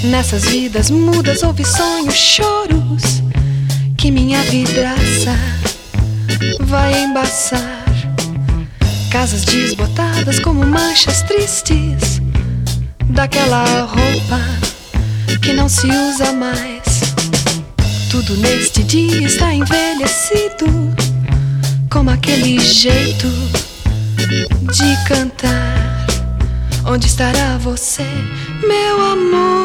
Nessas vidas mudas houve sonhos, choros, que minha vidraça vai embaçar. Casas desbotadas como manchas tristes daquela roupa que não se usa mais. Tudo neste dia está envelhecido, como aquele jeito de cantar. Onde estará você, meu amor?